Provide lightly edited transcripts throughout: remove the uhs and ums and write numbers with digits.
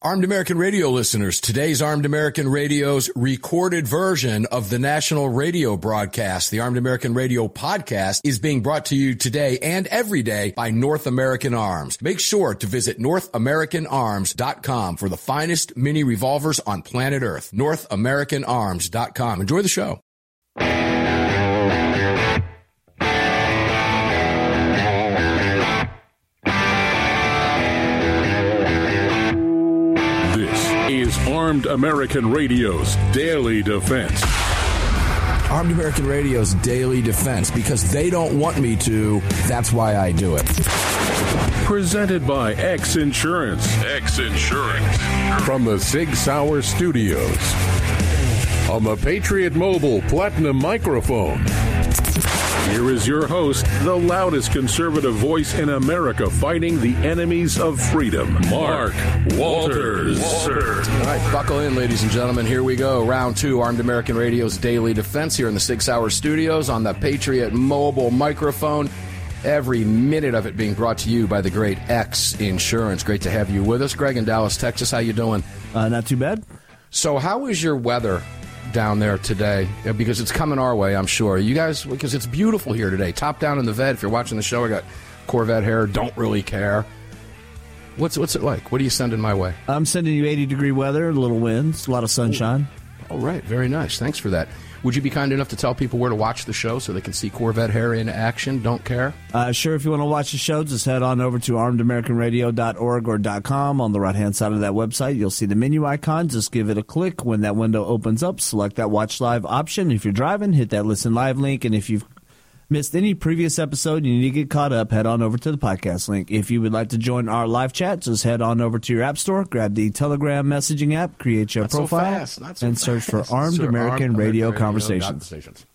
Armed American Radio listeners, today's Armed American Radio's recorded version of the national radio broadcast, the Armed American Radio podcast, is being brought to you today and every day by North American Arms. Make sure to visit NorthAmericanArms.com for the finest mini revolvers on planet Earth. NorthAmericanArms.com. Enjoy the show. Is Armed American Radio's Daily Defense. Armed American Radio's Daily Defense, because they don't want me to, that's why I do it. Presented by X Insurance. X Insurance. From the Sig Sauer Studios. On the Patriot Mobile Platinum Microphone. Here is your host, the loudest conservative voice in America fighting the enemies of freedom, Mark Walters. All right, buckle in, ladies and gentlemen. Here we go. Round two, Armed American Radio's Daily Defense here in the Sig Sauer Studios on the Patriot Mobile Microphone. Every minute of it being brought to you by the great X Insurance. Great to have you with us. Greg in Dallas, Texas, how you doing? Not too bad. So how is your weather down there today? Because it's coming our way, I'm sure. You guys, because it's beautiful here today. Top down in the vet. If you're watching the show, I got Corvette hair. Don't really care. What's it like? What are you sending my way? I'm sending you 80-degree weather, little winds, a lot of sunshine. All right. Very nice. Thanks for that. Would you be kind enough to tell people where to watch the show so they can see Corvette hair in action? Don't care? Sure. If you want to watch the show, just head on over to armedamericanradio.org or .com. On the right-hand side of that website, you'll see the menu icon. Just give it a click. When that window opens up, select that Watch Live option. If you're driving, hit that Listen Live link. And if you've missed any previous episode, you need to get caught up, head on over to the podcast link. If you would like to join our live chat, just head on over to your app store, grab the Telegram messaging app, create your profile, and search for Armed American Radio Conversations.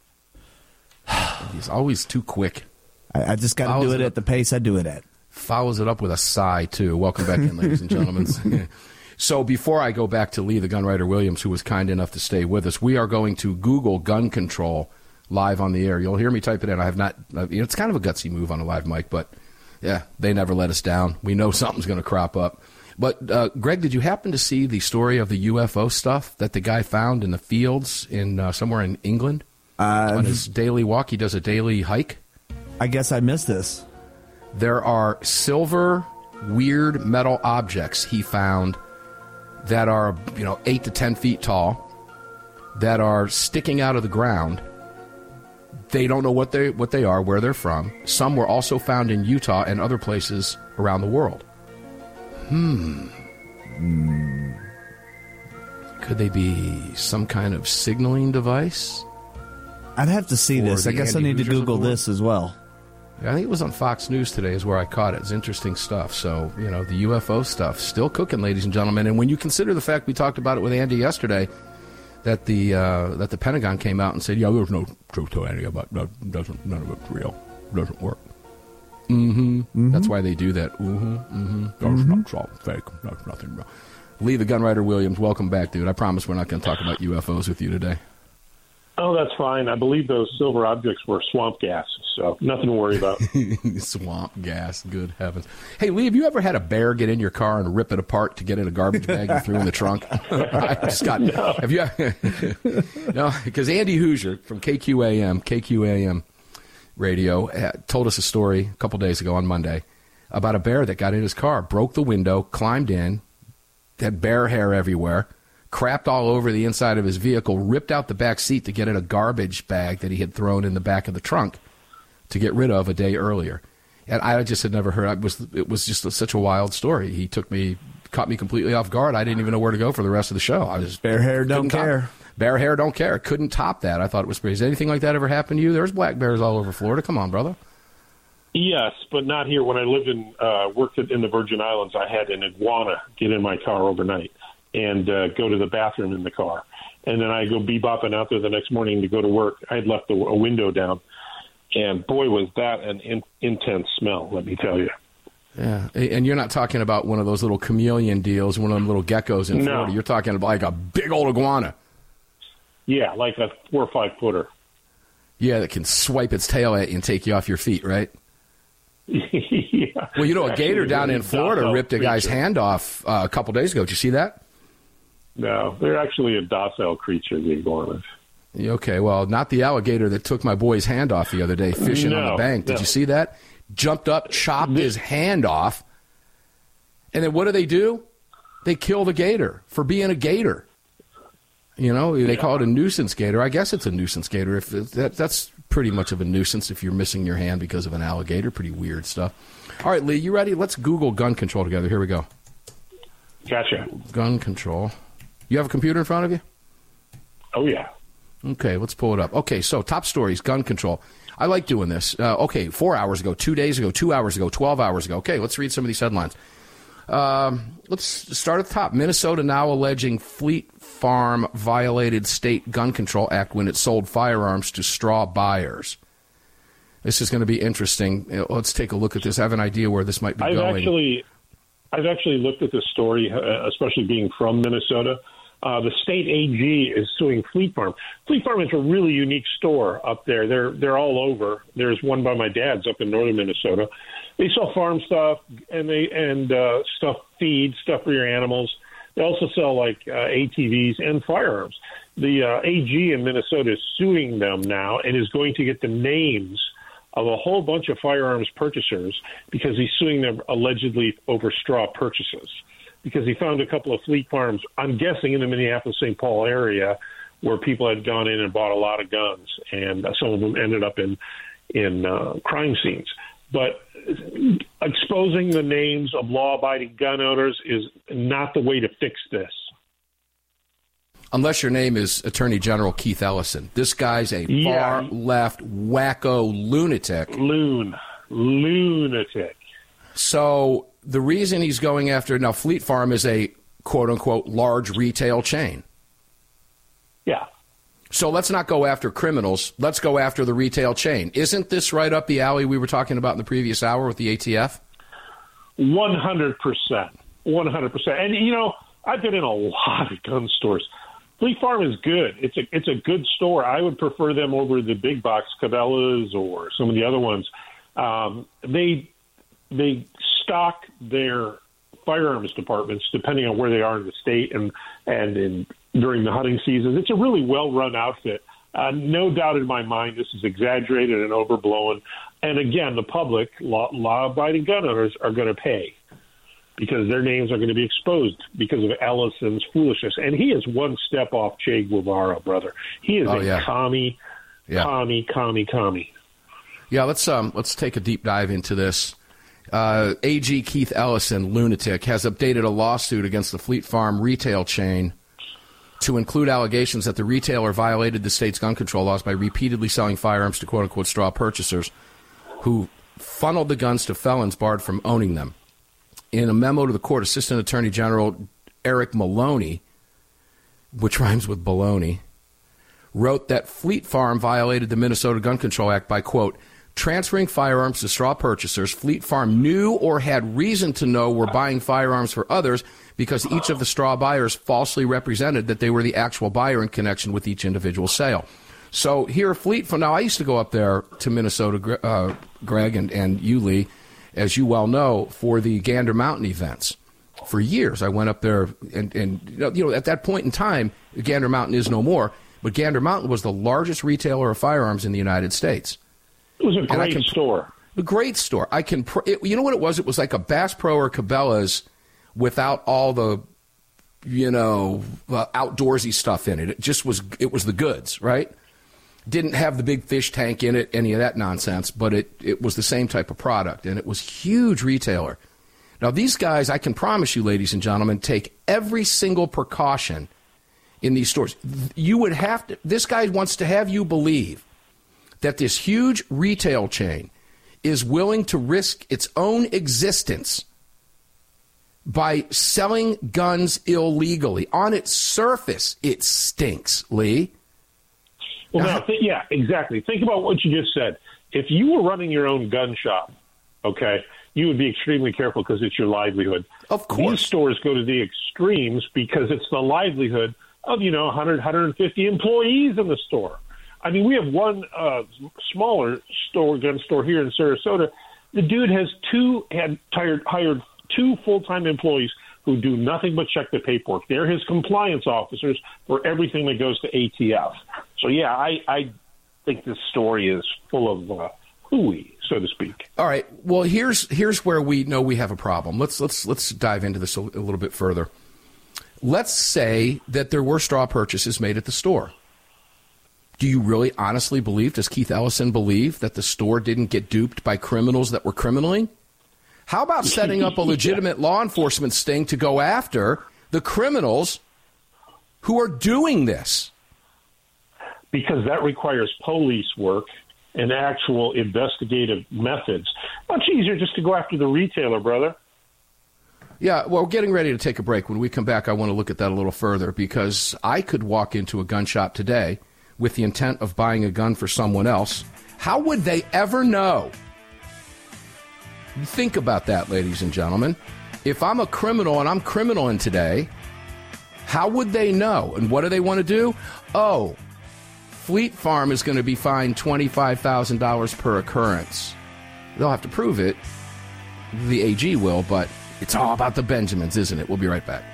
He's always too quick. I just got to do it at the pace I do it at. Follows it up with a sigh, too. Welcome back in, ladies and gentlemen. So before I go back to Lee, the Gunwriter Williams, who was kind enough to stay with us, we are going to Google gun control live on the air. You'll hear me type it in. I have not, it's kind of a gutsy move on a live mic, but yeah, they never let us down. We know something's going to crop up. But Greg, did you happen to see the story of the UFO stuff that the guy found in the fields in somewhere in England on his daily walk? He does a daily hike. I guess I missed this. There are silver, weird metal objects he found that are 8 to 10 feet tall, that are sticking out of the ground. They don't know what they are, where they're from. Some were also found in Utah and other places around the world. Could they be some kind of signaling device? I'd have to see this. I guess I need to Google this as well. I think it was on Fox News today is where I caught it. It's interesting stuff. So, the UFO stuff, still cooking, ladies and gentlemen. And when you consider the fact we talked about it with Andy yesterday, that the Pentagon came out and said, yeah, there's no truth to any of it. None of it's real. It doesn't work. That's why they do that. That's not all fake. That's nothing real. Lee, the Gunwriter Williams, welcome back, dude. I promise we're not going to talk about UFOs with you today. Oh, that's fine. I believe those silver objects were swamp gas, so nothing to worry about. Swamp gas, good heavens. Hey, Lee, have you ever had a bear get in your car and rip it apart to get in a garbage bag you threw in the trunk? I just got. No. Have you? No, because Andy Hoosier from KQAM Radio told us a story a couple days ago on Monday about a bear that got in his car, broke the window, climbed in, had bear hair everywhere, crapped all over the inside of his vehicle, ripped out the back seat to get in a garbage bag that he had thrown in the back of the trunk to get rid of a day earlier. And I just had never heard. It was just such a wild story. He caught me completely off guard. I didn't even know where to go for the rest of the show. Bear hair don't care. Bear hair don't care. Couldn't top that. I thought it was crazy. Anything like that ever happen to you? There's black bears all over Florida. Come on, brother. Yes, but not here. When I lived worked in the Virgin Islands, I had an iguana get in my car overnight and go to the bathroom in the car. And then I go bebopping out there the next morning to go to work. I had left a window down. And boy, was that an intense smell, let me tell you. Yeah, and you're not talking about one of those little chameleon deals, one of them little geckos in Florida. No. You're talking about like a big old iguana. Yeah, like a 4 or 5 footer. Yeah, that can swipe its tail at you and take you off your feet, right? Yeah. Well, a gator down in Florida ripped a guy's hand off a couple days ago. Did you see that? No, they're actually a docile creature, the iguanas. Okay, well, not the alligator that took my boy's hand off the other day fishing on the bank. Did you see that? Jumped up, chopped his hand off, and then what do? They kill the gator for being a gator. They call it a nuisance gator. I guess it's a nuisance gator. If that's pretty much of a nuisance if you're missing your hand because of an alligator. Pretty weird stuff. All right, Lee, you ready? Let's Google gun control together. Here we go. Gotcha. Gun control. You have a computer in front of you? Oh, yeah. Okay, let's pull it up. Okay, so top stories, gun control. I like doing this. 4 hours ago, 2 days ago, 2 hours ago, 12 hours ago. Okay, let's read some of these headlines. Let's start at the top. Minnesota now alleging Fleet Farm violated state gun control act when it sold firearms to straw buyers. This is going to be interesting. Let's take a look at this. I have an idea where this might be going. I've actually looked at this story, especially being from Minnesota. The state AG is suing Fleet Farm. Fleet Farm is a really unique store up there. They're all over. There's one by my dad's up in northern Minnesota. They sell farm stuff and stuff, feed, stuff for your animals. They also sell like ATVs and firearms. The AG in Minnesota is suing them now and is going to get the names of a whole bunch of firearms purchasers because he's suing them allegedly over straw purchases. Because he found a couple of Fleet Farms, I'm guessing in the Minneapolis-St. Paul area, where people had gone in and bought a lot of guns, and some of them ended up in crime scenes. But exposing the names of law-abiding gun owners is not the way to fix this. Unless your name is Attorney General Keith Ellison. This guy's a far-left wacko lunatic. Lunatic. So the reason he's going after now, Fleet Farm is a quote-unquote large retail chain. Yeah. So let's not go after criminals. Let's go after the retail chain. Isn't this right up the alley we were talking about in the previous hour with the ATF? 100%. 100%. And, I've been in a lot of gun stores. Fleet Farm is good. It's a good store. I would prefer them over the big box Cabela's or some of the other ones. They stock their firearms departments depending on where they are in the state and during the hunting seasons. It's a really well-run outfit. No doubt in my mind this is exaggerated and overblown. And again, the public, law-abiding gun owners, are going to pay because their names are going to be exposed because of Ellison's foolishness. And he is one step off Che Guevara, brother. He is commie. Yeah, let's take a deep dive into this. AG Keith Ellison, lunatic, has updated a lawsuit against the Fleet Farm retail chain to include allegations that the retailer violated the state's gun control laws by repeatedly selling firearms to quote-unquote straw purchasers who funneled the guns to felons barred from owning them. In a memo to the court, Assistant Attorney General Eric Maloney, which rhymes with baloney, wrote that Fleet Farm violated the Minnesota Gun Control Act by, quote, transferring firearms to straw purchasers Fleet Farm knew or had reason to know were buying firearms for others because each of the straw buyers falsely represented that they were the actual buyer in connection with each individual sale. So here, Fleet Farm, now I used to go up there to Minnesota, Greg, and you, Lee, as you well know, for the Gander Mountain events. For years, I went up there, and at that point in time, Gander Mountain is no more, but Gander Mountain was the largest retailer of firearms in the United States. It was a great store. A great store. You know what it was? It was like a Bass Pro or Cabela's without all the, outdoorsy stuff in it. It was the goods, right? Didn't have the big fish tank in it, any of that nonsense, but it was the same type of product, and it was huge retailer. Now, these guys, I can promise you, ladies and gentlemen, take every single precaution in these stores. This guy wants to have you believe that this huge retail chain is willing to risk its own existence by selling guns illegally. On its surface, it stinks, Lee. Well, yeah, exactly. Think about what you just said. If you were running your own gun shop, okay, you would be extremely careful because it's your livelihood. Of course. These stores go to the extremes because it's the livelihood of, 100, 150 employees in the store. I mean, we have one smaller gun store here in Sarasota. The dude had hired 2 full-time employees who do nothing but check the paperwork. They're his compliance officers for everything that goes to ATF. So, yeah, I think this story is full of hooey, so to speak. All right. Well, here's where we know we have a problem. Let's dive into this a little bit further. Let's say that there were straw purchases made at the store. Do you really honestly believe, does Keith Ellison believe, that the store didn't get duped by criminals that were criminaling? How about setting up a legitimate law enforcement sting to go after the criminals who are doing this? Because that requires police work and actual investigative methods. Much easier just to go after the retailer, brother. Yeah, well, we're getting ready to take a break. When we come back, I want to look at that a little further, because I could walk into a gun shop today with the intent of buying a gun for someone else. How would they ever know? Think about that, ladies and gentlemen. If I'm a criminal and I'm criminaling today, how would they know? And what do they want to do? Oh, Fleet Farm is going to be fined $25,000 per occurrence. They'll have to prove it. The AG will, but it's all about the Benjamins, isn't it? We'll be right back.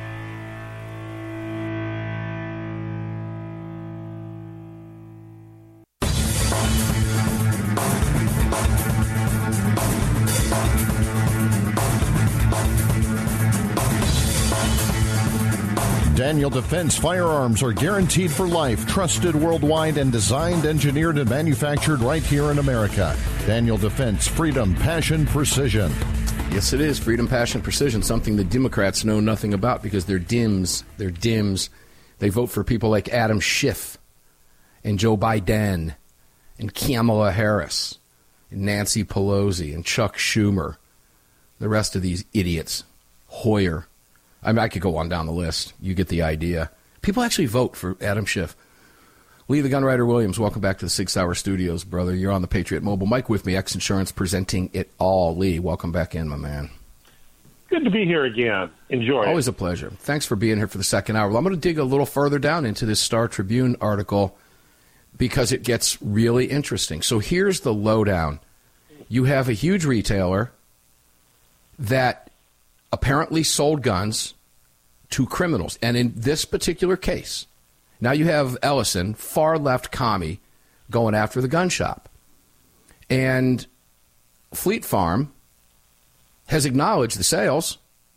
Daniel Defense firearms are guaranteed for life, trusted worldwide, and designed, engineered, and manufactured right here in America. Daniel Defense, freedom, passion, precision. Yes, it is. Freedom, passion, precision, something the Democrats know nothing about because they're dims. They're dims. They vote for people like Adam Schiff and Joe Biden and Kamala Harris and Nancy Pelosi and Chuck Schumer. The rest of these idiots. Hoyer. I mean, I could go on down the list. You get the idea. People actually vote for Adam Schiff. Lee the Gunwriter Williams, welcome back to the 6 Hour Studios, brother. You're on the Patriot Mobile. Mike with me, X Insurance, presenting it all. Lee, welcome back in, my man. Good to be here again. Enjoy. Always a pleasure. Thanks for being here for the second hour. Well, I'm going to dig a little further down into this Star Tribune article because it gets really interesting. So here's the lowdown. You have a huge retailer that apparently sold guns to criminals. And in this particular case, now you have Ellison, far-left commie, going after the gun shop. And Fleet Farm has acknowledged the sales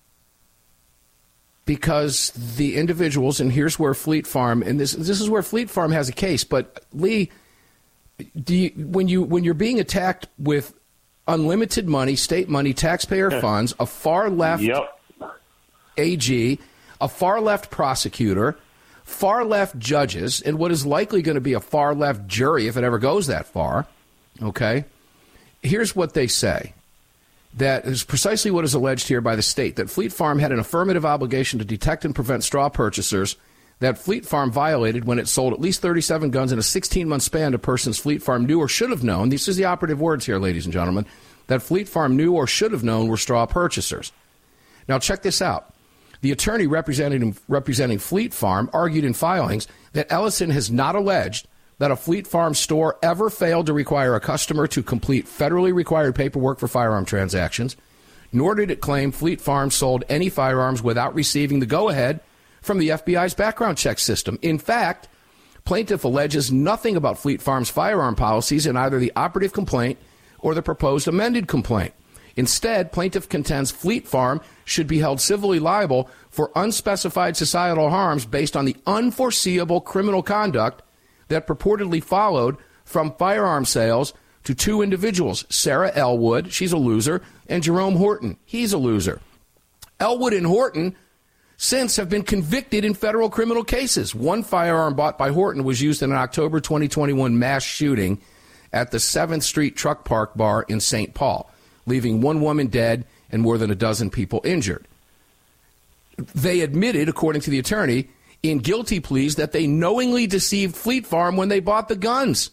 because the individuals, and here's where Fleet Farm, and this is where Fleet Farm has a case, but Lee, when you're being attacked with unlimited money, state money, taxpayer funds, a far-left AG, a far-left prosecutor, far-left judges, and what is likely going to be a far-left jury if it ever goes that far, okay? Here's what they say. That is precisely what is alleged here by the state, that Fleet Farm had an affirmative obligation to detect and prevent straw purchasers that Fleet Farm violated when it sold at least 37 guns in a 16-month span to persons Fleet Farm knew or should have known. This is the operative words here, ladies and gentlemen, that Fleet Farm knew or should have known were straw purchasers. Now, check this out. The attorney representing Fleet Farm argued in filings that Ellison has not alleged that a Fleet Farm store ever failed to require a customer to complete federally required paperwork for firearm transactions, nor did it claim Fleet Farm sold any firearms without receiving the go-ahead from the FBI's background check system. In fact, plaintiff alleges nothing about Fleet Farm's firearm policies in either the operative complaint or the proposed amended complaint. Instead, plaintiff contends Fleet Farm should be held civilly liable for unspecified societal harms based on the unforeseeable criminal conduct that purportedly followed from firearm sales to two individuals, Sarah Elwood, she's a loser, and Jerome Horton, he's a loser. Elwood and Horton since have been convicted in federal criminal cases. One firearm bought by Horton was used in an October 2021 mass shooting at the 7th Street Truck Park Bar in St. Paul, leaving one woman dead and more than a dozen people injured. They admitted, according to the attorney, in guilty pleas that they knowingly deceived Fleet Farm when they bought the guns.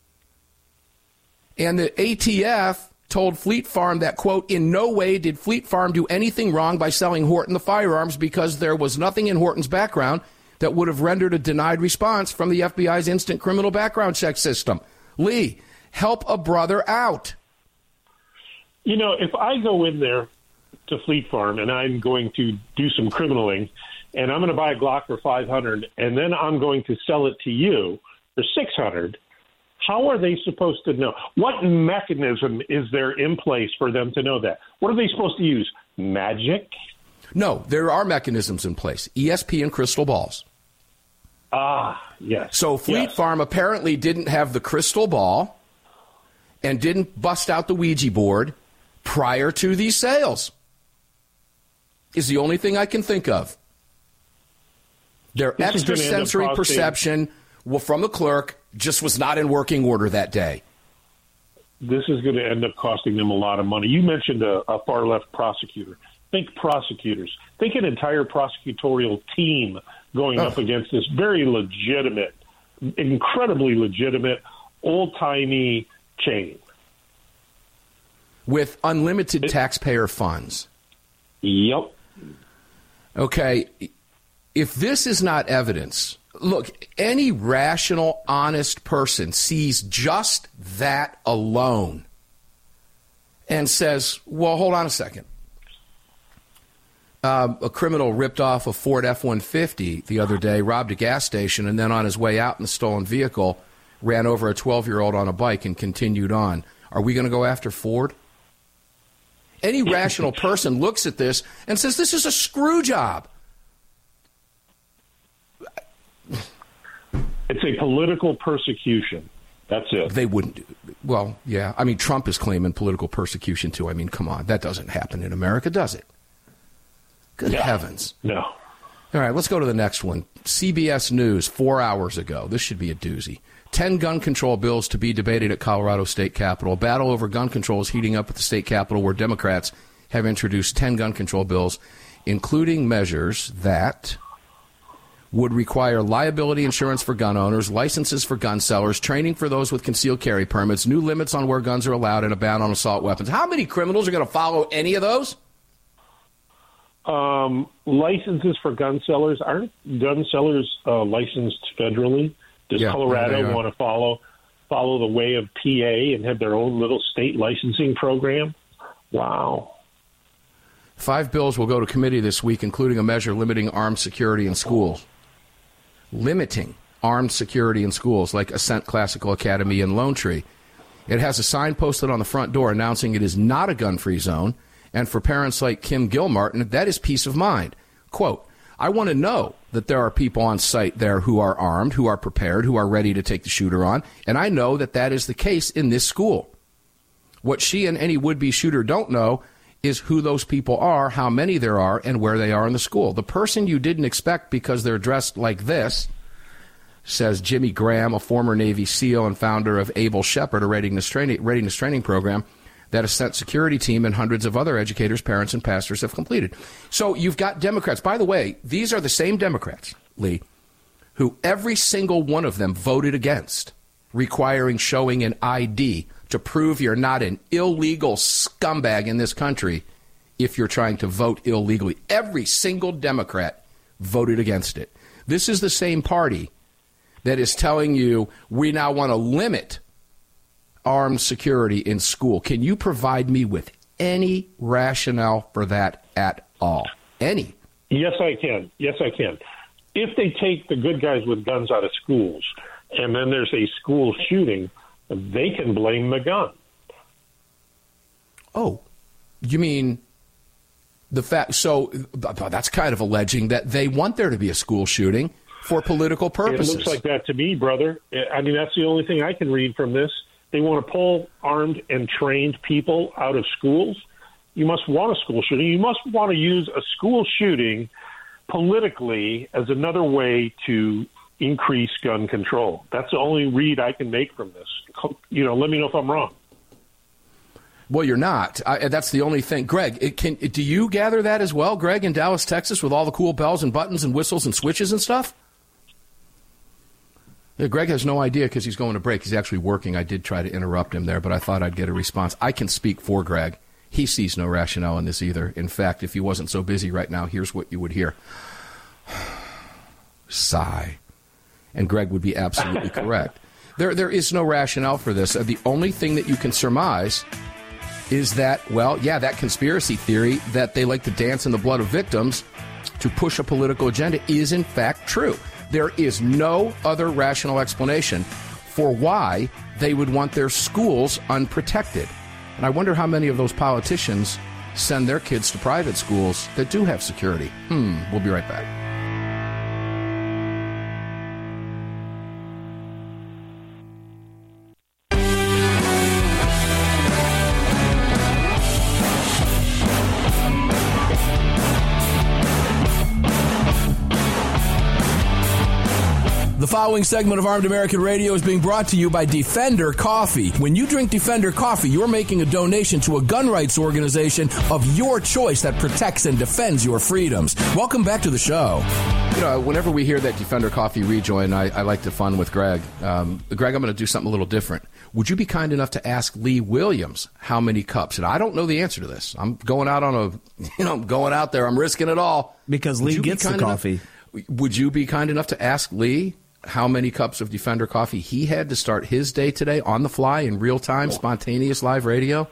And the ATF told Fleet Farm that, quote, in no way did Fleet Farm do anything wrong by selling Horton the firearms because there was nothing in Horton's background that would have rendered a denied response from the FBI's instant criminal background check system. Lee, help a brother out. You know, if I go in there to Fleet Farm and I'm going to do some criminaling and I'm going to buy a Glock for $500 and then I'm going to sell it to you for $600, how are they supposed to know? What mechanism is there in place for them to know that? What are they supposed to use? Magic? No, there are mechanisms in place. ESP and crystal balls. Ah, yes. So Fleet Farm apparently didn't have the crystal ball and didn't bust out the Ouija board prior to these sales. Is the only thing I can think of. Their extrasensory perception from the clerk just was not in working order that day. This is going to end up costing them a lot of money. You mentioned a far-left prosecutor. Think prosecutors. Think an entire prosecutorial team going up against this very legitimate, incredibly legitimate, old-timey chain. With unlimited taxpayer funds. Yep. Okay, if this is not evidence, look, any rational, honest person sees just that alone and says, well, hold on a second. A criminal ripped off a Ford F-150 the other day, robbed a gas station, and then on his way out in the stolen vehicle, ran over a 12-year-old on a bike and continued on. Are we going to go after Ford? Any rational person looks at this and says, this is a screw job. It's a political persecution. That's it. They wouldn't. Well, yeah. I mean, Trump is claiming political persecution, too. I mean, come on. That doesn't happen in America, does it? Good heavens. No. All right, let's go to the next one. CBS News, 4 hours ago. This should be a doozy. 10 gun control bills to be debated at Colorado State Capitol. Battle over gun control is heating up at the state capitol, where Democrats have introduced 10 gun control bills, including measures that would require liability insurance for gun owners, licenses for gun sellers, training for those with concealed carry permits, new limits on where guns are allowed, and a ban on assault weapons. How many criminals are going to follow any of those? Licenses for gun sellers. Aren't gun sellers licensed federally? Does Colorado want to follow the way of PA and have their own little state licensing program? Wow. 5 bills will go to committee this week, including a measure limiting armed security in schools. Limiting armed security in schools, like Ascent Classical Academy in Lone Tree. It has a sign posted on the front door announcing it is not a gun-free zone, and for parents like Kim Gilmartin, that is peace of mind. Quote, I want to know that there are people on site there who are armed, who are prepared, who are ready to take the shooter on, and I know that that is the case in this school. What she and any would-be shooter don't know is who those people are, how many there are, and where they are in the school. The person you didn't expect because they're dressed like this, says Jimmy Graham, a former Navy SEAL and founder of Able Shepherd, a readiness training program that Ascent security team and hundreds of other educators, parents, and pastors have completed. So you've got Democrats. By the way, these are the same Democrats, Lee, who every single one of them voted against requiring showing an ID to prove you're not an illegal scumbag in this country if you're trying to vote illegally. Every single Democrat voted against it. This is the same party that is telling you we now want to limit armed security in school. Can you provide me with any rationale for that at all? Any? Yes, I can. Yes, I can. If they take the good guys with guns out of schools and then there's a school shooting, they can blame the gun. Oh, you mean the fact? So that's kind of alleging that they want there to be a school shooting for political purposes. It looks like that to me, brother. I mean, that's the only thing I can read from this. They want to pull armed and trained people out of schools. You must want a school shooting. You must want to use a school shooting politically as another way to increase gun control. That's the only read I can make from this. You know, let me know if I'm wrong. Well, you're not. That's the only thing. Greg, do you gather that as well, Greg, in Dallas, Texas, with all the cool bells and buttons and whistles and switches and stuff? Yeah, Greg has no idea because he's going to break. He's actually working. I did try to interrupt him there, but I thought I'd get a response. I can speak for Greg. He sees no rationale in this either. In fact, if he wasn't so busy right now, here's what you would hear. Sigh. And Greg would be absolutely correct. There is no rationale for this. The only thing that you can surmise is that, well, yeah, that conspiracy theory that they like to dance in the blood of victims to push a political agenda is in fact true. There is no other rational explanation for why they would want their schools unprotected. And I wonder how many of those politicians send their kids to private schools that do have security. We'll be right back. The following segment of Armed American Radio is being brought to you by Defender Coffee. When you drink Defender Coffee, you're making a donation to a gun rights organization of your choice that protects and defends your freedoms. Welcome back to the show. You know, whenever we hear that Defender Coffee rejoin, I like to fun with Greg. Greg, I'm going to do something a little different. Would you be kind enough to ask Lee Williams how many cups? And I don't know the answer to this. I'm going out on I'm going out there. I'm risking it all. Because Lee gets the coffee. Would you be kind enough to ask Lee how many cups of Defender Coffee he had to start his day today on the fly in real time, spontaneous live radio?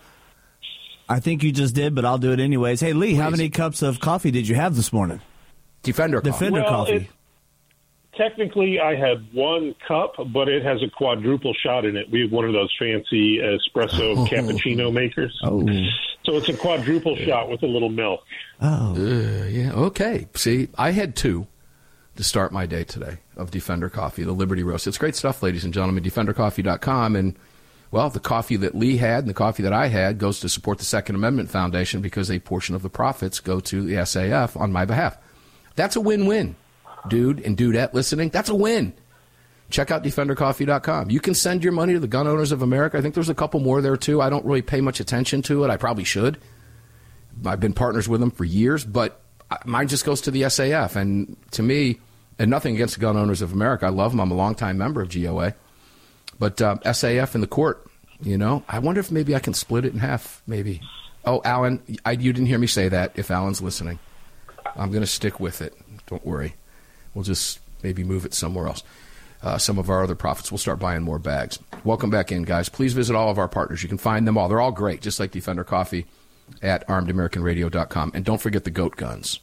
I think you just did, but I'll do it anyways. Hey, Lee, how many cups of coffee did you have this morning? Defender Coffee. Technically, I had 1 cup, but it has a quadruple shot in it. We have one of those fancy espresso cappuccino makers. Oh. So it's a quadruple shot with a little milk. Oh. Yeah, okay. See, I had 2 to start my day today of Defender Coffee, the Liberty Roast. It's great stuff, ladies and gentlemen, defendercoffee.com. And, well, the coffee that Lee had and the coffee that I had goes to support the Second Amendment Foundation because a portion of the profits go to the SAF on my behalf. That's a win-win, dude and dudette listening. That's a win. Check out defendercoffee.com. You can send your money to the Gun Owners of America. I think there's a couple more there, too. I don't really pay much attention to it. I probably should. I've been partners with them for years, but mine just goes to the SAF. And to me, and nothing against the Gun Owners of America. I love them. I'm a longtime member of GOA. But SAF in the court, you know, I wonder if maybe I can split it in half, maybe. Oh, Alan, you didn't hear me say that, if Alan's listening. I'm going to stick with it. Don't worry. We'll just maybe move it somewhere else. Some of our other profits, we'll start buying more bags. Welcome back in, guys. Please visit all of our partners. You can find them all. They're all great, just like Defender Coffee at armedamericanradio.com. And don't forget the GOAT Guns,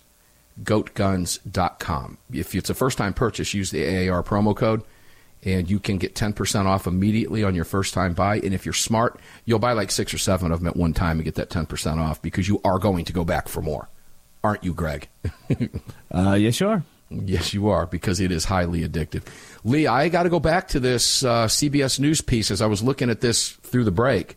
goatguns.com. If it's a first-time purchase, use the AAR promo code, and you can get 10% off immediately on your first-time buy. And if you're smart, you'll buy like 6 or 7 of them at one time and get that 10% off because you are going to go back for more. Aren't you, Greg? Yes, you are. Yes, you are, because it is highly addictive. Lee, I got to go back to this CBS News piece as I was looking at this through the break.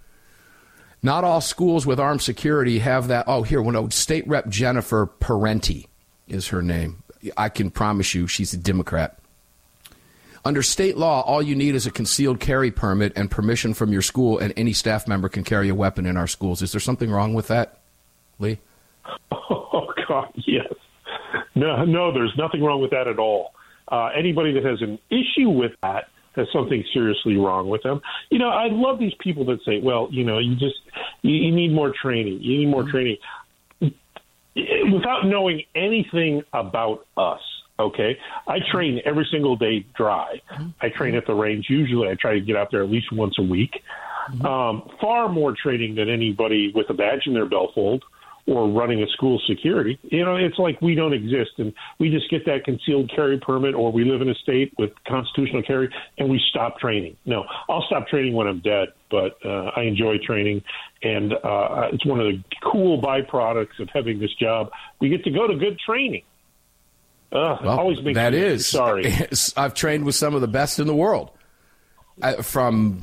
Not all schools with armed security have that. Oh, here, State Rep Jennifer Parenti is her name. I can promise you she's a Democrat. Under state law, all you need is a concealed carry permit and permission from your school, and any staff member can carry a weapon in our schools. Is there something wrong with that, Lee? Oh, God, yes. No, there's nothing wrong with that at all. Anybody that has an issue with that has something seriously wrong with them. You know, I love these people that say, well, you know, you need more training. You need more training. Without knowing anything about us, okay? I train every single day dry. I train at the range. Usually I try to get out there at least once a week. Far more training than anybody with a badge in their belt fold or running a school security. You know, it's like we don't exist, and we just get that concealed carry permit, or we live in a state with constitutional carry, and we stop training. No, I'll stop training when I'm dead, but I enjoy training, and it's one of the cool byproducts of having this job. We get to go to good training. Always makes me sorry. I've trained with some of the best in the world, from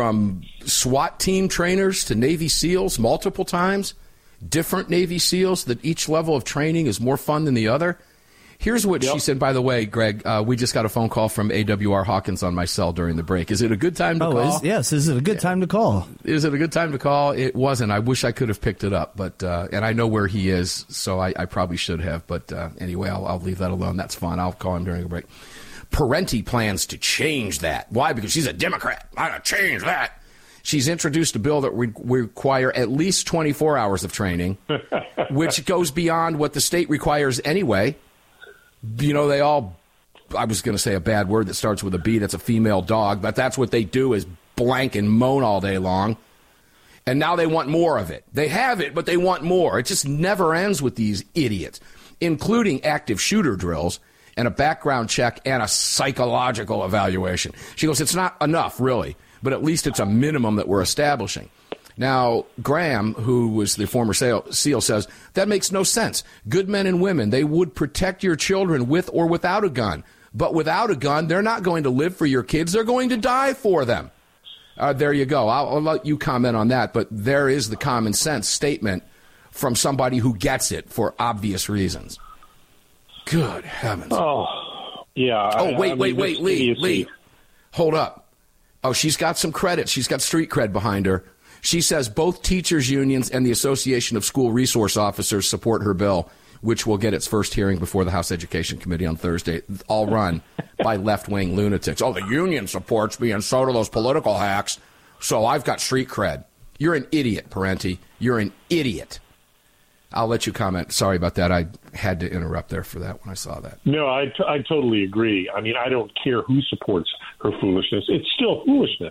SWAT team trainers to Navy SEALs multiple times. Different Navy SEALs, that each level of training is more fun than the other. Here's what she said, by the way, Greg. We just got a phone call from AWR Hawkins on my cell during the break. Is it a good time to call? Yes, is it a good time to call? Is it a good time to call? It wasn't. I wish I could have picked it up, but and I know where he is, so I probably should have. But anyway, I'll leave that alone. That's fine. I'll call him during a break. Parenti plans to change that. Why? Because she's a Democrat. I'm going to change that. She's introduced a bill that would require at least 24 hours of training, which goes beyond what the state requires anyway. You know, I was going to say a bad word that starts with a B, that's a female dog, but that's what they do, is blank and moan all day long. And now they want more of it. They have it, but they want more. It just never ends with these idiots, including active shooter drills and a background check and a psychological evaluation. She goes, it's not enough, really, but at least it's a minimum that we're establishing. Now, Graham, who was the former SEAL, says, that makes no sense. Good men and women, they would protect your children with or without a gun. But without a gun, they're not going to live for your kids. They're going to die for them. There you go. I'll let you comment on that. But there is the common sense statement from somebody who gets it for obvious reasons. Good heavens. Oh, yeah. Oh, wait, Lee. Hold up. Oh, she's got some credit. She's got street cred behind her. She says both teachers' unions and the Association of School Resource Officers support her bill, which will get its first hearing before the House Education Committee on Thursday, all run by left-wing lunatics. Oh, the union supports me, and so do those political hacks, so I've got street cred. You're an idiot, Parenti. You're an idiot. I'll let you comment. Sorry about that. I had to interrupt there for that when I saw that. No, I totally agree. I mean, I don't care who supports her foolishness. It's still foolishness.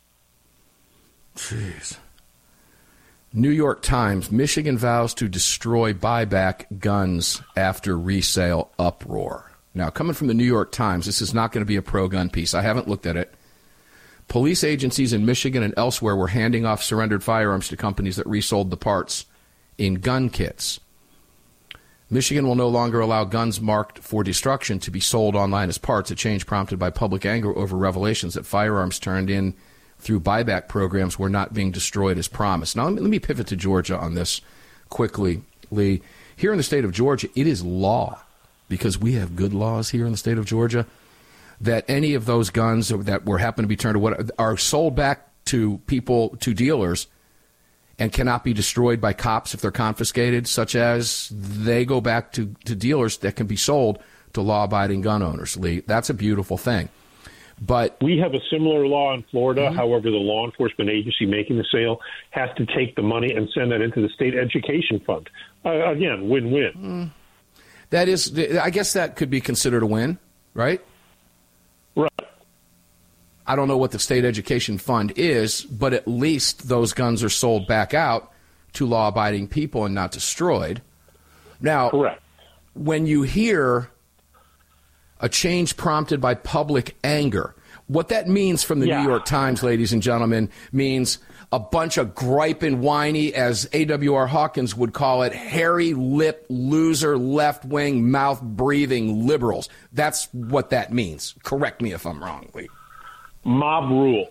Jeez. New York Times, Michigan vows to destroy buyback guns after resale uproar. Now, coming from the New York Times, this is not going to be a pro-gun piece. I haven't looked at it. Police agencies in Michigan and elsewhere were handing off surrendered firearms to companies that resold the parts in gun kits. Michigan will no longer allow guns marked for destruction to be sold online as parts, a change prompted by public anger over revelations that firearms turned in through buyback programs were not being destroyed as promised. Now, let me pivot to Georgia on this quickly, Lee. Here in the state of Georgia, it is law, because we have good laws here in the state of Georgia, that any of those guns that were happen to be turned to are sold back to people, to dealers, and cannot be destroyed by cops if they're confiscated, such as they go back to dealers that can be sold to law-abiding gun owners, Lee. That's a beautiful thing. But we have a similar law in Florida. Mm-hmm. However, the law enforcement agency making the sale has to take the money and send that into the state education fund. Again, win-win. That is, I guess that could be considered a win, right? Right. I don't know what the state education fund is, but at least those guns are sold back out to law-abiding people and not destroyed. Now, correct. When you hear a change prompted by public anger, what that means from the New York Times, ladies and gentlemen, means a bunch of griping, whiny, as A.W.R. Hawkins would call it, hairy-lipped, loser, left-wing, mouth-breathing liberals. That's what that means. Correct me if I'm wrong, Lee. Mob rule.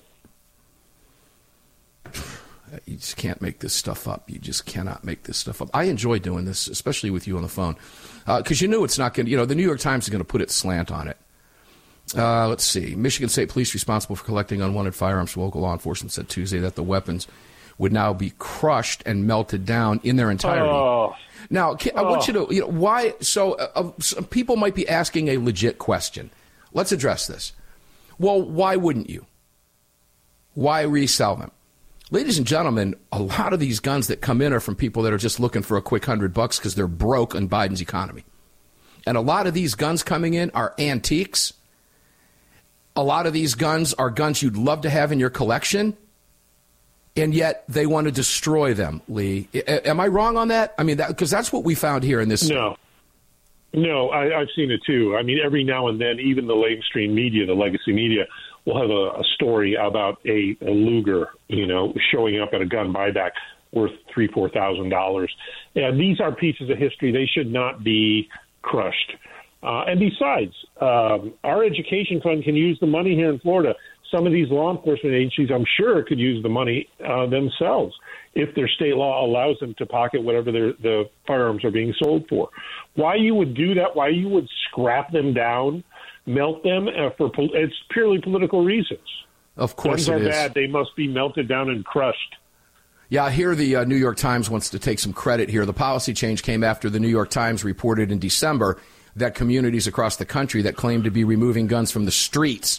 You just can't make this stuff up. You just cannot make this stuff up. I enjoy doing this, especially with you on the phone, because you knew it's not going to, the New York Times is going to put its slant on it. Let's see. Michigan State Police responsible for collecting unwanted firearms from local law enforcement said Tuesday that the weapons would now be crushed and melted down in their entirety. Now, I want you to, why? So some people might be asking a legit question. Let's address this. Well, why wouldn't you? Why resell them? Ladies and gentlemen, a lot of these guns that come in are from people that are just looking for a quick $100 because they're broke in Biden's economy. And a lot of these guns coming in are antiques. A lot of these guns are guns you'd love to have in your collection, and yet they want to destroy them, Lee. Am I wrong on that? I mean, because that's what we found here in this. No, I've seen it too. I mean, every now and then, even the mainstream media, the legacy media, will have a story about a Luger, showing up at a gun buyback worth $3,000-$4,000. And these are pieces of history. They should not be crushed. And besides, our education fund can use the money here in Florida. Some of these law enforcement agencies, I'm sure, could use the money themselves if their state law allows them to pocket whatever the firearms are being sold for. Why you would do that, why you would scrap them down, melt them, it's purely political reasons. Of course Guns it are is. bad. They must be melted down and crushed. Yeah, I hear the New York Times wants to take some credit here. The policy change came after the New York Times reported in December that communities across the country that claim to be removing guns from the streets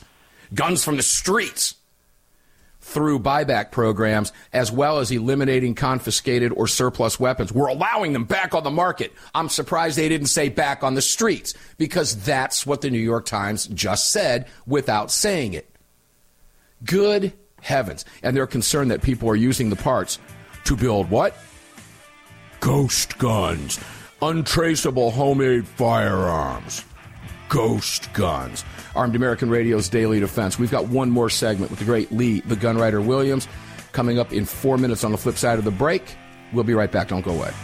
through buyback programs, as well as eliminating confiscated or surplus weapons, we're allowing them back on the market. I'm surprised they didn't say back on the streets, because that's what the New York Times just said without saying it. Good heavens. And they're concerned that people are using the parts to build what? Ghost guns. Untraceable homemade firearms. Ghost guns. Armed American Radio's Daily Defense. We've got one more segment with the great Lee, the Gunwriter Williams, coming up in 4 minutes on the flip side of the break. We'll be right back. Don't go away.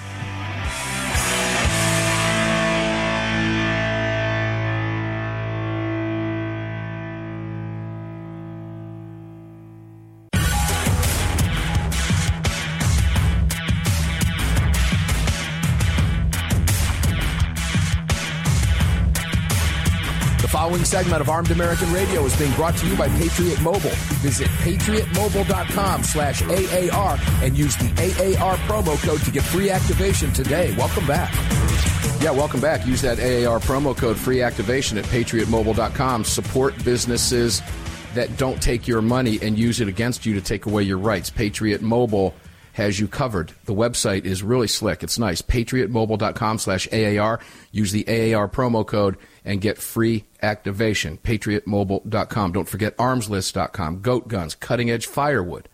The following segment of Armed American Radio is being brought to you by Patriot Mobile. Visit patriotmobile.com/AAR and use the AAR promo code to get free activation today. Welcome back. Yeah, welcome back. Use that AAR promo code free activation at patriotmobile.com. Support businesses that don't take your money and use it against you to take away your rights. Patriot Mobile has you covered. The website is really slick. It's nice. patriotmobile.com/AAR. Use the AAR promo code and get free activation. patriotmobile.com. Don't forget armslist.com. Goat guns, cutting-edge firewood.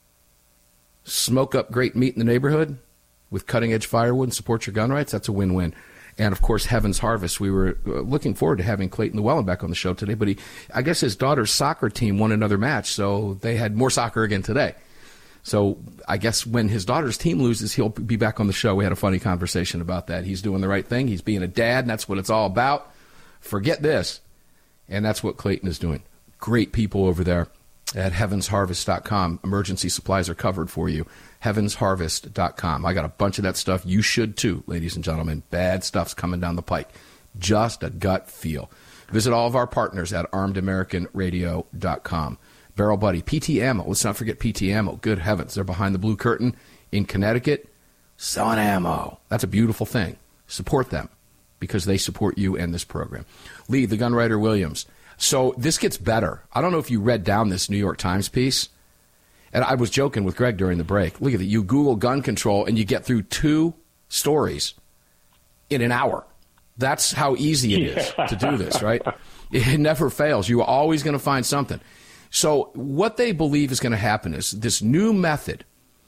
Smoke up great meat in the neighborhood with cutting-edge firewood and support your gun rights. That's a win-win. And, of course, Heaven's Harvest. We were looking forward to having Clayton Llewellyn back on the show today, but I guess his daughter's soccer team won another match, so they had more soccer again today. So I guess when his daughter's team loses, he'll be back on the show. We had a funny conversation about that. He's doing the right thing. He's being a dad, and that's what it's all about. Forget this. And that's what Clayton is doing. Great people over there at heavensharvest.com. Emergency supplies are covered for you. heavensharvest.com. I got a bunch of that stuff. You should too, ladies and gentlemen. Bad stuff's coming down the pike. Just a gut feel. Visit all of our partners at armedamericanradio.com. Barrel Buddy, PT Ammo. Let's not forget PT Ammo. Good heavens. They're behind the blue curtain in Connecticut selling ammo. That's a beautiful thing. Support them because they support you and this program. Lee, the Gunwriter Williams. So this gets better. I don't know if you read down this New York Times piece. And I was joking with Greg during the break. Look at that. You Google gun control and you get through 2 stories in an hour. That's how easy it is to do this, right? It never fails. You are always going to find something. So what they believe is going to happen is this new method,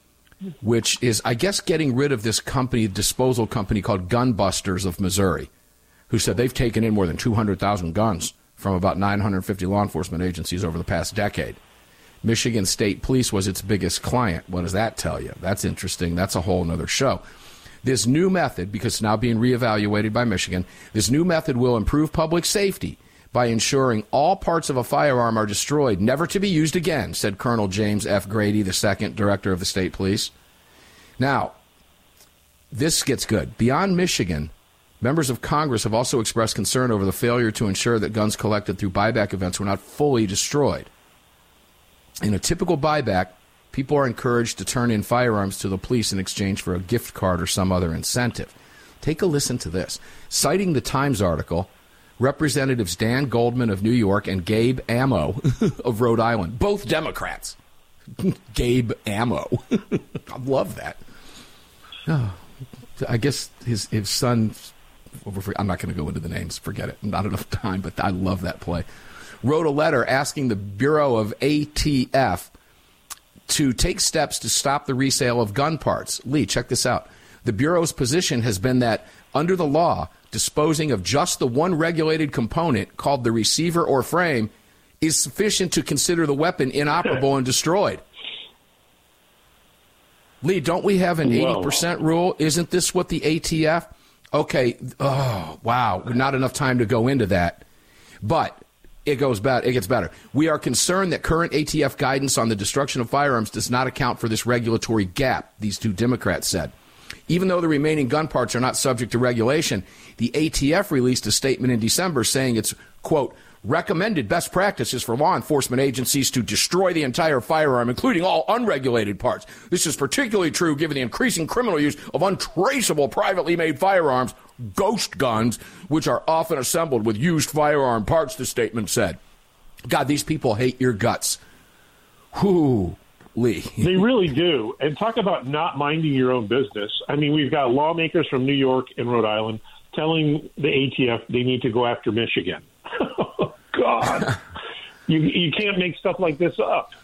which is, I guess, getting rid of this company, disposal company called Gunbusters of Missouri, who said they've taken in more than 200,000 guns from about 950 law enforcement agencies over the past decade. Michigan State Police was its biggest client. What does that tell you? That's interesting. That's a whole other show. This new method, because it's now being reevaluated by Michigan, this new method will improve public safety by ensuring all parts of a firearm are destroyed, never to be used again, said Colonel James F. Grady, the second director of the state police. Now, this gets good. Beyond Michigan, members of Congress have also expressed concern over the failure to ensure that guns collected through buyback events were not fully destroyed. In a typical buyback, people are encouraged to turn in firearms to the police in exchange for a gift card or some other incentive. Take a listen to this. Citing the Times article, Representatives Dan Goldman of New York and Gabe Ammo of Rhode Island, both Democrats. Gabe Ammo. I love that. Oh, I guess his son, I'm not going to go into the names, forget it, not enough time, but I love that play, wrote a letter asking the Bureau of ATF to take steps to stop the resale of gun parts. Lee, check this out. The Bureau's position has been that, under the law, disposing of just the one regulated component, called the receiver or frame, is sufficient to consider the weapon inoperable and destroyed. Lee, don't we have an 80% rule? Isn't this what the ATF? Okay, oh, wow, not enough time to go into that. But it gets better. We are concerned that current ATF guidance on the destruction of firearms does not account for this regulatory gap, these 2 Democrats said. Even though the remaining gun parts are not subject to regulation, the ATF released a statement in December saying it's, quote, recommended best practices for law enforcement agencies to destroy the entire firearm, including all unregulated parts. This is particularly true given the increasing criminal use of untraceable privately made firearms, ghost guns, which are often assembled with used firearm parts, the statement said. God, these people hate your guts. Whew. Lee. They really do. And talk about not minding your own business. I mean, we've got lawmakers from New York and Rhode Island telling the ATF they need to go after Michigan. Oh, God. You can't make stuff like this up.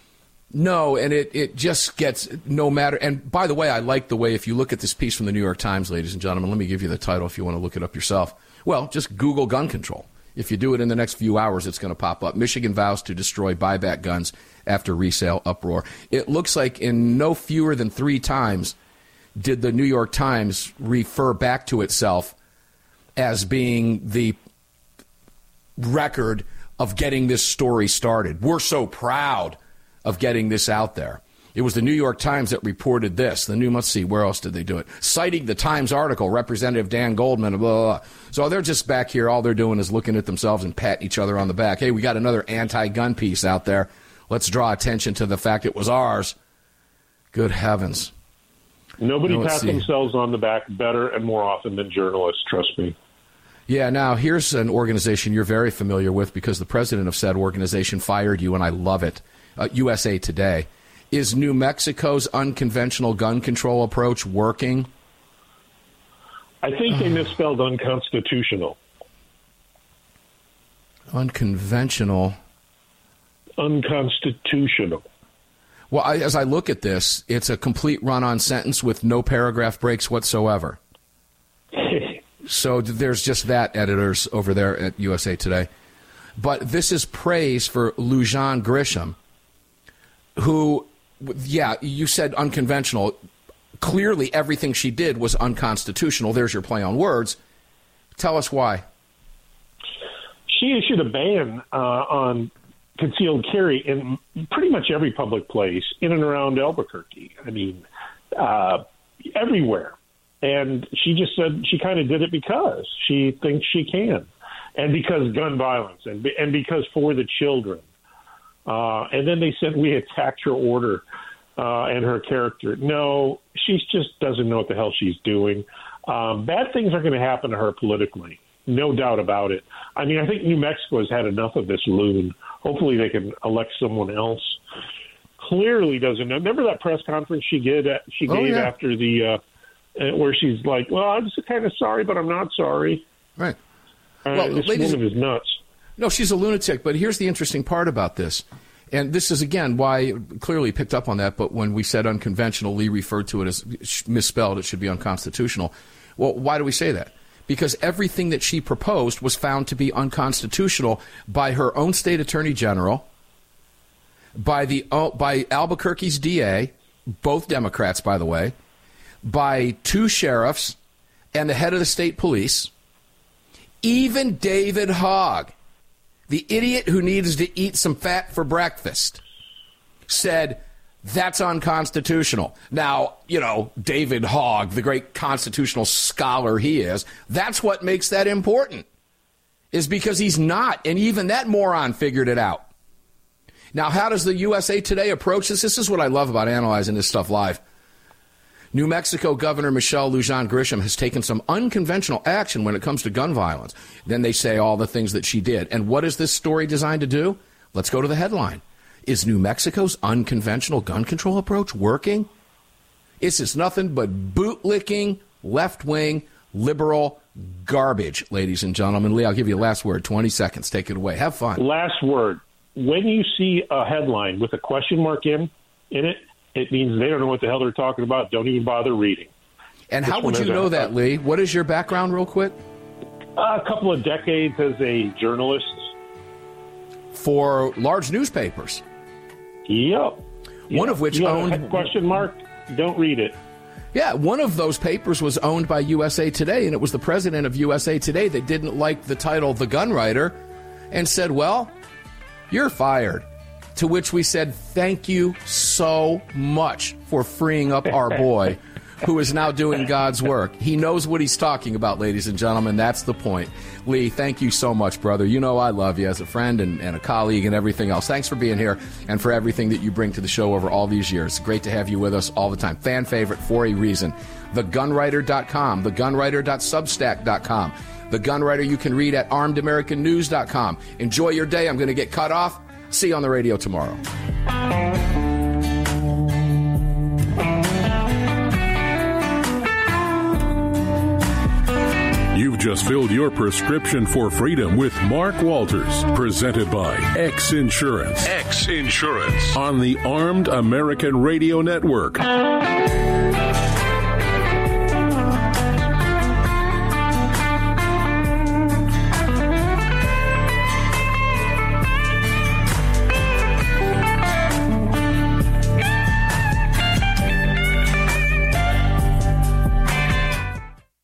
No, and it just gets no matter. And by the way, I like the way, if you look at this piece from the New York Times, ladies and gentlemen, let me give you the title if you want to look it up yourself. Well, just Google gun control. If you do it in the next few hours, it's going to pop up. Michigan vows to destroy buyback guns after resale uproar. It looks like in no fewer than 3 times did the New York Times refer back to itself as being the record of getting this story started. We're so proud of getting this out there. It was the New York Times that reported this. Let's see, where else did they do it? Citing the Times article, Representative Dan Goldman, blah, blah, blah. So they're just back here. All they're doing is looking at themselves and patting each other on the back. Hey, we got another anti-gun piece out there. Let's draw attention to the fact it was ours. Good heavens. Nobody pats themselves on the back better and more often than journalists, trust me. Yeah, now here's an organization you're very familiar with because the president of said organization fired you, and I love it. USA Today. Is New Mexico's unconventional gun control approach working? I think they misspelled unconstitutional. Unconventional. Unconstitutional. Well, as I look at this, it's a complete run-on sentence with no paragraph breaks whatsoever. So there's just that, editors over there at USA Today. But this is praise for Lujan Grisham, who, yeah, you said unconventional. Clearly, everything she did was unconstitutional. There's your play on words. Tell us why. She issued a ban on concealed carry in pretty much every public place in and around Albuquerque. I mean, everywhere. And she just said she kind of did it because she thinks she can, and because gun violence, and because for the children. And then they said we attacked her order and her character. No, she just doesn't know what the hell she's doing. Bad things are going to happen to her politically, no doubt about it. I mean, I think New Mexico has had enough of this loon. Hopefully they can elect someone else. Clearly doesn't know. Remember that press conference she gave after the where she's like, well, I'm just kind of sorry, but I'm not sorry. Right. Well, this woman is nuts. No, she's a lunatic, but here's the interesting part about this. And this is, again, why clearly picked up on that, but when we said unconventional, Lee referred to it as misspelled. It should be unconstitutional. Well, why do we say that? Because everything that she proposed was found to be unconstitutional by her own state attorney general, by Albuquerque's DA, both Democrats, by the way, by 2 sheriffs and the head of the state police. Even David Hogg, the idiot who needs to eat some fat for breakfast, said that's unconstitutional. Now, David Hogg, the great constitutional scholar he is, that's what makes that important, is because he's not. And even that moron figured it out. Now, how does the USA Today approach this? This is what I love about analyzing this stuff live. New Mexico Governor Michelle Lujan Grisham has taken some unconventional action when it comes to gun violence. Then they say all the things that she did. And what is this story designed to do? Let's go to the headline. Is New Mexico's unconventional gun control approach working? It's just nothing but bootlicking, left-wing, liberal garbage, ladies and gentlemen. Lee, I'll give you a last word, 20 seconds. Take it away. Have fun. Last word. When you see a headline with a question mark in it, it means they don't know what the hell they're talking about. Don't even bother reading. And how would you know that, Lee? What is your background, real quick? A couple of decades as a journalist. For large newspapers? Yep. One of which owned... Question mark? Don't read it. Yeah, one of those papers was owned by USA Today, and it was the president of USA Today that didn't like the title The Gun Writer and said, well, you're fired. To which we said, thank you so much for freeing up our boy, who is now doing God's work. He knows what he's talking about, ladies and gentlemen. That's the point. Lee, thank you so much, brother. You know I love you as a friend and a colleague and everything else. Thanks for being here and for everything that you bring to the show over all these years. Great to have you with us all the time. Fan favorite for a reason. TheGunWriter.com, TheGunWriter.substack.com. The Gun Writer you can read at ArmedAmericanNews.com. Enjoy your day. I'm going to get cut off. See you on the radio tomorrow. You've just filled your prescription for freedom with Mark Walters, presented by X Insurance. X Insurance on the Armed American Radio Network.